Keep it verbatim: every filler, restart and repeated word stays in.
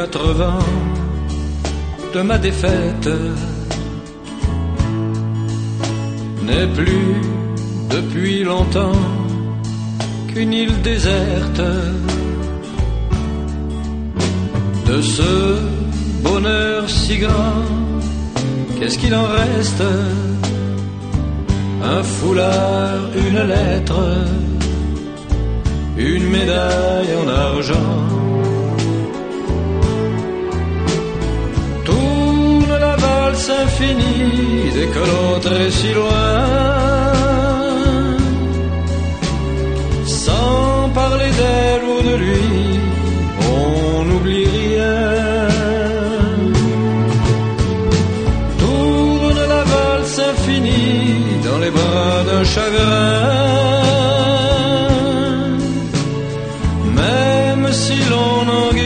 quatre-vingts de ma défaite n'est plus depuis longtemps qu'une île déserte. De ce bonheur si grand, qu'est-ce qu'il en reste? Un foulard, une lettre, une médaille en argent. Tourne la valse infinie dès que l'autre est si loin, sans parler d'elle ou de lui, on n'oublie rien. Tourne la valse infinie dans les bras d'un chagrin, même si l'on en